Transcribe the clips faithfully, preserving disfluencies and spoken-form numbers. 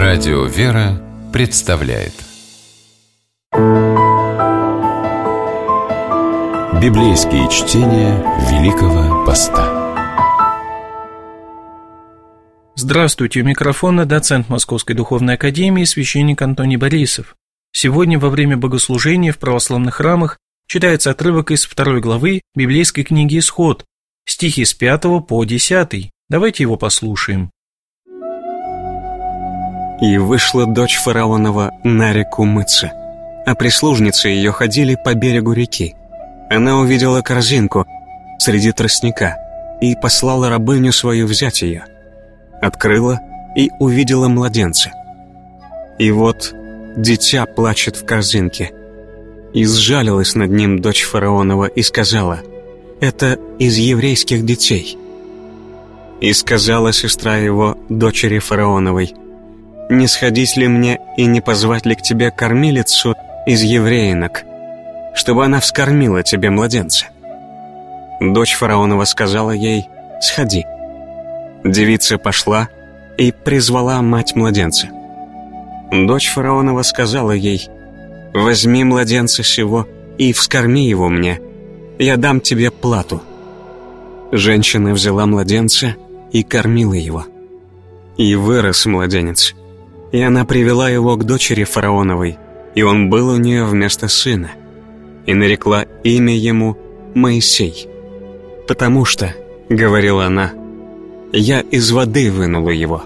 Радио «Вера» представляет Библейские чтения Великого Поста. Здравствуйте, у микрофона доцент Московской Духовной Академии, священник Антоний Борисов. Сегодня во время богослужения в православных храмах читается отрывок из второй главы библейской книги «Исход», стихи с пятого по десятый. Давайте его послушаем. «И вышла дочь фараонова на реку мыться, а прислужницы ее ходили по берегу реки. Она увидела корзинку среди тростника и послала рабыню свою взять ее. Открыла и увидела младенца. И вот дитя плачет в корзинке. И сжалилась над ним дочь фараонова и сказала: „Это из еврейских детей“. И сказала сестра его дочери фараоновой: „Не сходить ли мне и не позвать ли к тебе кормилицу из евреинок, чтобы она вскормила тебе младенца?“ Дочь фараонова сказала ей: „Сходи“. Девица пошла и призвала мать младенца. Дочь фараонова сказала ей: „Возьми младенца сего и вскорми его мне, я дам тебе плату“. Женщина взяла младенца и кормила его. И вырос младенец. И она привела его к дочери фараоновой, и он был у нее вместо сына. И нарекла имя ему Моисей. «Потому что, — говорила она, — я из воды вынула его».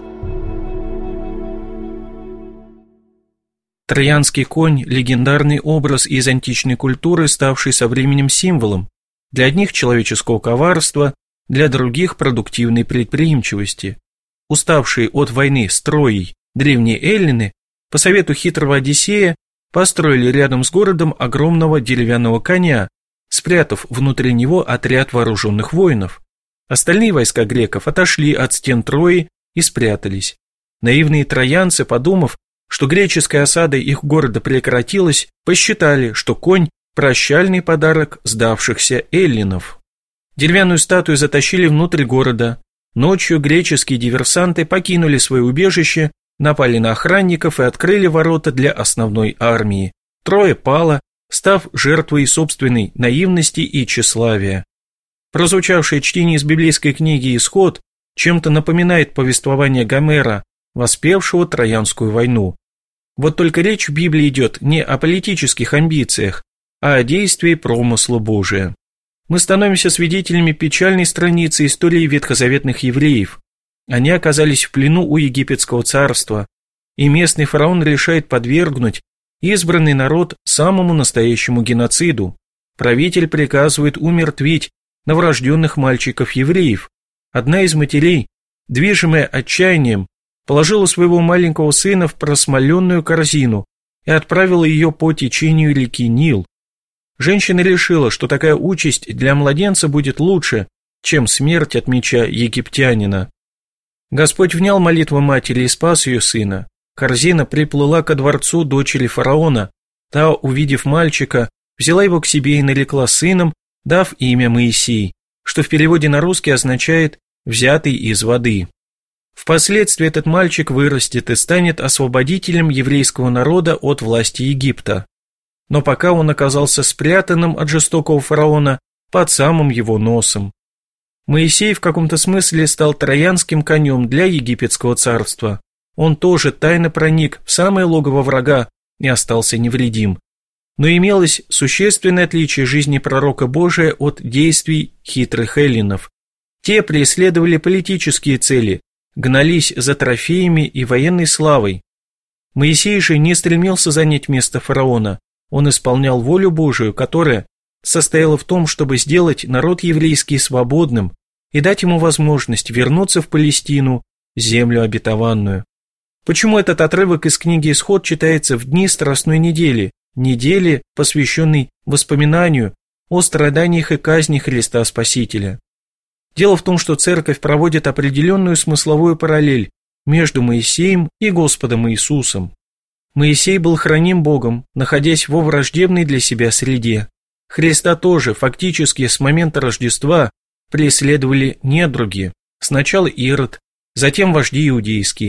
Троянский конь – легендарный образ из античной культуры, ставший со временем символом. Для одних человеческого коварства, для других продуктивной предприимчивости. Уставшие от войны с Троей древние эллины по совету хитрого Одиссея построили рядом с городом огромного деревянного коня, спрятав внутри него отряд вооруженных воинов. Остальные войска греков отошли от стен Трои и спрятались. Наивные троянцы, подумав, что греческая осада их города прекратилась, посчитали, что конь – прощальный подарок сдавшихся эллинов. Деревянную статую затащили внутрь города. Ночью греческие диверсанты покинули свое убежище, напали на охранников и открыли ворота для основной армии. Троя пала, став жертвой собственной наивности и тщеславия. Прозвучавшее чтение из библейской книги «Исход» чем-то напоминает повествование Гомера, воспевшего Троянскую войну. Вот только речь в Библии идет не о политических амбициях, а о действии промысла Божия. Мы становимся свидетелями печальной страницы истории ветхозаветных евреев. Они оказались в плену у египетского царства, и местный фараон решает подвергнуть избранный народ самому настоящему геноциду. Правитель приказывает умертвить новорожденных мальчиков-евреев. Одна из матерей, движимая отчаянием, положила своего маленького сына в просмоленную корзину и отправила ее по течению реки Нил. Женщина решила, что такая участь для младенца будет лучше, чем смерть от меча египтянина. Господь внял молитву матери и спас ее сына. Корзина приплыла ко дворцу дочери фараона. Та, увидев мальчика, взяла его к себе и нарекла сыном, дав имя Моисей, что в переводе на русский означает «взятый из воды». Впоследствии этот мальчик вырастет и станет освободителем еврейского народа от власти Египта. Но пока он оказался спрятанным от жестокого фараона под самым его носом. Моисей в каком-то смысле стал троянским конем для египетского царства. Он тоже тайно проник в самое логово врага и остался невредим. Но имелось существенное отличие жизни пророка Божия от действий хитрых эллинов. Те преследовали политические цели, гнались за трофеями и военной славой. Моисей же не стремился занять место фараона. Он исполнял волю Божию, которая состояла в том, чтобы сделать народ еврейский свободным и дать ему возможность вернуться в Палестину, землю обетованную. Почему этот отрывок из книги «Исход» читается в дни Страстной недели, недели, посвященной воспоминанию о страданиях и казни Христа Спасителя? Дело в том, что Церковь проводит определенную смысловую параллель между Моисеем и Господом Иисусом. Моисей был храним Богом, находясь во враждебной для себя среде. Христа тоже фактически с момента Рождества преследовали недруги, сначала Ирод, затем вожди иудейские.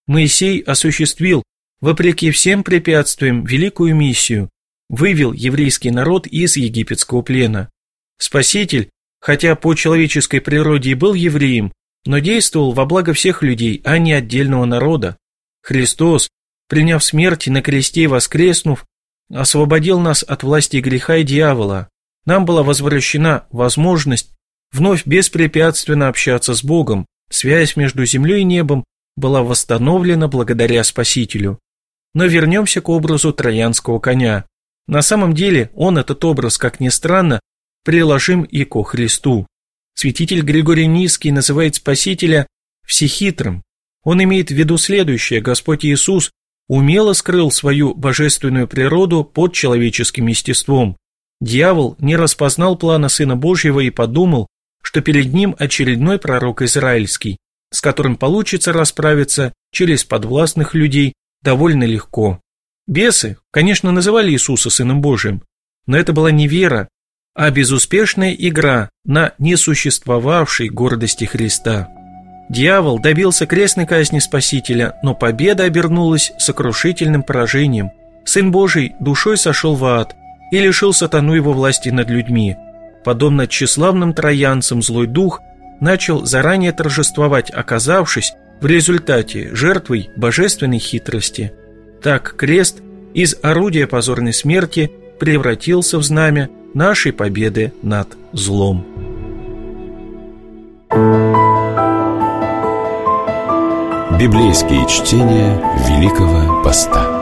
Моисей осуществил, вопреки всем препятствиям, великую миссию, вывел еврейский народ из египетского плена. Спаситель, хотя по человеческой природе и был евреем, но действовал во благо всех людей, а не отдельного народа. Христос, приняв смерть на кресте и воскреснув, освободил нас от власти греха и дьявола. Нам была возвращена возможность вновь беспрепятственно общаться с Богом. Связь между землей и небом была восстановлена благодаря Спасителю. Но вернемся к образу троянского коня. На самом деле он, этот образ, как ни странно, приложим и ко Христу. Святитель Григорий Низкий называет Спасителя всехитрым. Он имеет в виду следующее: Господь Иисус умело скрыл свою божественную природу под человеческим естеством. Дьявол не распознал плана Сына Божьего и подумал, что перед ним очередной пророк израильский, с которым получится расправиться через подвластных людей довольно легко. Бесы, конечно, называли Иисуса Сыном Божиим, но это была не вера, а безуспешная игра на несуществовавшей гордости Христа. Дьявол добился крестной казни Спасителя, но победа обернулась сокрушительным поражением. Сын Божий душой сошел в ад и лишил сатану его власти над людьми. Подобно тщеславным троянцам, злой дух начал заранее торжествовать, оказавшись в результате жертвой божественной хитрости. Так крест из орудия позорной смерти превратился в знамя нашей победы над злом. Библейские чтения Великого Поста.